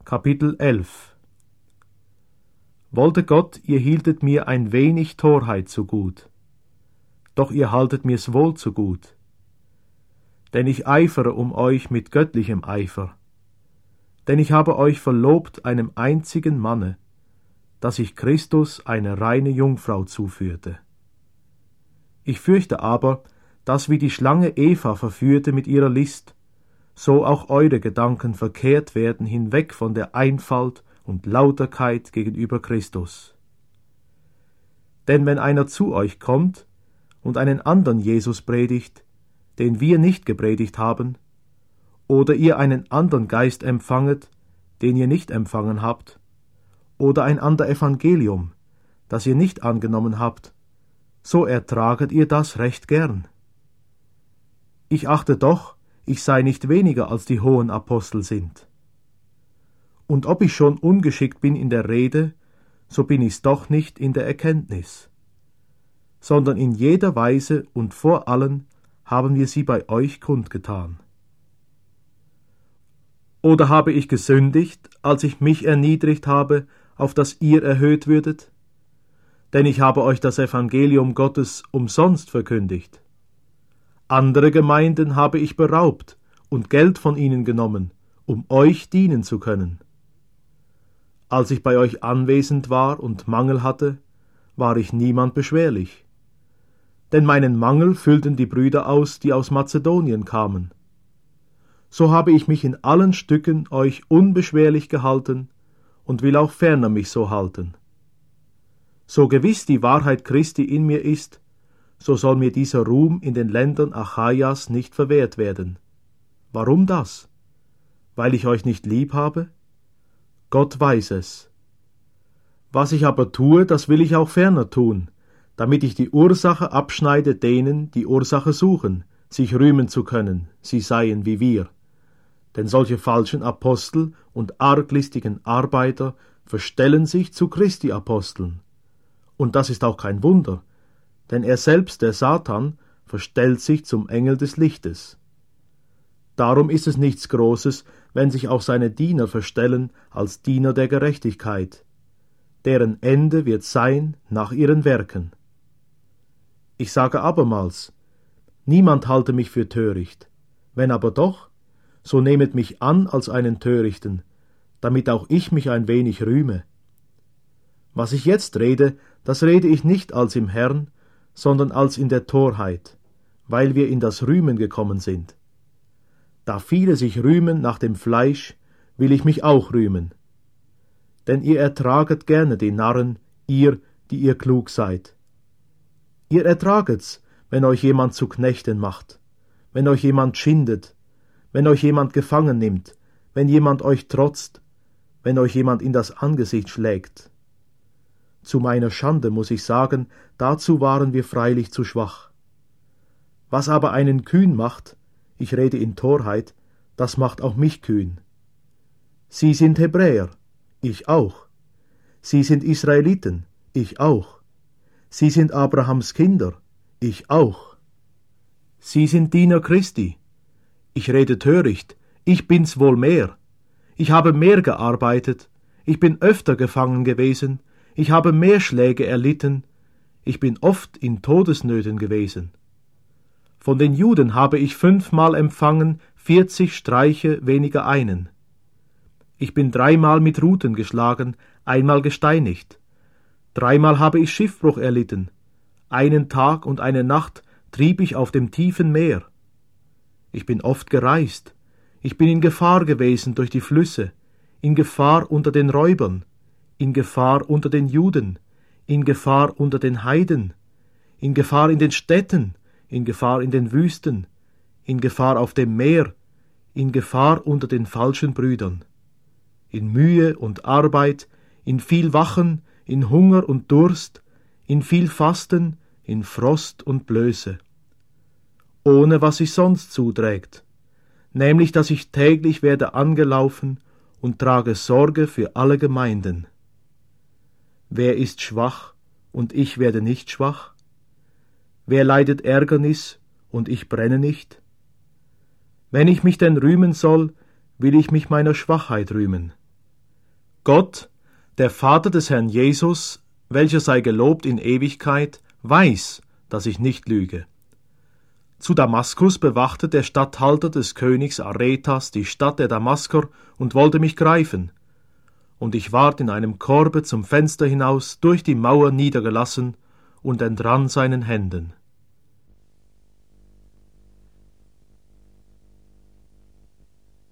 Kapitel 11. Wollte Gott, ihr hieltet mir ein wenig Torheit zugut, doch ihr haltet mir's wohl zugut. Denn ich eifere um euch mit göttlichem Eifer, denn ich habe euch verlobt einem einzigen Manne, dass ich Christus eine reine Jungfrau zuführte. Ich fürchte aber, dass wie die Schlange Eva verführte mit ihrer List, so auch eure Gedanken verkehrt werden hinweg von der Einfalt und Lauterkeit gegenüber Christus. Denn wenn einer zu euch kommt und einen anderen Jesus predigt, den wir nicht gepredigt haben, oder ihr einen anderen Geist empfanget, den ihr nicht empfangen habt, oder ein ander Evangelium, das ihr nicht angenommen habt, so ertraget ihr das recht gern. Ich achte doch, ich sei nicht weniger als die hohen Apostel sind. Und ob ich schon ungeschickt bin in der Rede, so bin ich's doch nicht in der Erkenntnis. Sondern in jeder Weise und vor allen haben wir sie bei euch kundgetan. Oder habe ich gesündigt, als ich mich erniedrigt habe, auf dass ihr erhöht würdet? Denn ich habe euch das Evangelium Gottes umsonst verkündigt. Andere Gemeinden habe ich beraubt und Geld von ihnen genommen, um euch dienen zu können. Als ich bei euch anwesend war und Mangel hatte, war ich niemand beschwerlich. Denn meinen Mangel füllten die Brüder aus, die aus Mazedonien kamen. So habe ich mich in allen Stücken euch unbeschwerlich gehalten und will auch ferner mich so halten. So gewiss die Wahrheit Christi in mir ist, so soll mir dieser Ruhm in den Ländern Achaias nicht verwehrt werden. Warum das? Weil ich euch nicht lieb habe? Gott weiß es. Was ich aber tue, das will ich auch ferner tun, damit ich die Ursache abschneide denen, die Ursache suchen, sich rühmen zu können, sie seien wie wir. Denn solche falschen Apostel und arglistigen Arbeiter verstellen sich zu Christi Aposteln. Und das ist auch kein Wunder, denn er selbst, der Satan, verstellt sich zum Engel des Lichtes. Darum ist es nichts Großes, wenn sich auch seine Diener verstellen als Diener der Gerechtigkeit, deren Ende wird sein nach ihren Werken. Ich sage abermals, niemand halte mich für töricht, wenn aber doch, so nehmet mich an als einen Törichten, damit auch ich mich ein wenig rühme. Was ich jetzt rede, das rede ich nicht als im Herrn, sondern als in der Torheit, weil wir in das Rühmen gekommen sind. Da viele sich rühmen nach dem Fleisch, will ich mich auch rühmen. Denn ihr ertraget gerne die Narren, ihr, die ihr klug seid. Ihr ertraget's, wenn euch jemand zu Knechten macht, wenn euch jemand schindet, wenn euch jemand gefangen nimmt, wenn jemand euch trotzt, wenn euch jemand in das Angesicht schlägt. Zu meiner Schande muss ich sagen, dazu waren wir freilich zu schwach. Was aber einen kühn macht, ich rede in Torheit, das macht auch mich kühn. Sie sind Hebräer, ich auch. Sie sind Israeliten, ich auch. Sie sind Abrahams Kinder, ich auch. Sie sind Diener Christi. Ich rede töricht, ich bin's wohl mehr. Ich habe mehr gearbeitet, ich bin öfter gefangen gewesen, ich habe mehr Schläge erlitten, ich bin oft in Todesnöten gewesen. Von den Juden habe ich 5-mal empfangen, 40 Streiche weniger einen. Ich bin 3-mal mit Ruten geschlagen, 1-mal gesteinigt. 3-mal habe ich Schiffbruch erlitten. 1 Tag und 1 Nacht trieb ich auf dem tiefen Meer. Ich bin oft gereist. Ich bin in Gefahr gewesen durch die Flüsse, in Gefahr unter den Räubern, in Gefahr unter den Juden, in Gefahr unter den Heiden, in Gefahr in den Städten, in Gefahr in den Wüsten, in Gefahr auf dem Meer, in Gefahr unter den falschen Brüdern, in Mühe und Arbeit, in viel Wachen, in Hunger und Durst, in viel Fasten, in Frost und Blöße, ohne was sich sonst zuträgt, nämlich dass ich täglich werde angelaufen und trage Sorge für alle Gemeinden. Wer ist schwach, und ich werde nicht schwach? Wer leidet Ärgernis, und ich brenne nicht? Wenn ich mich denn rühmen soll, will ich mich meiner Schwachheit rühmen. Gott, der Vater des Herrn Jesus, welcher sei gelobt in Ewigkeit, weiß, dass ich nicht lüge. Zu Damaskus bewachte der Statthalter des Königs Aretas die Stadt der Damasker und wollte mich greifen. Und ich ward in einem Korbe zum Fenster hinaus durch die Mauer niedergelassen und entrann seinen Händen.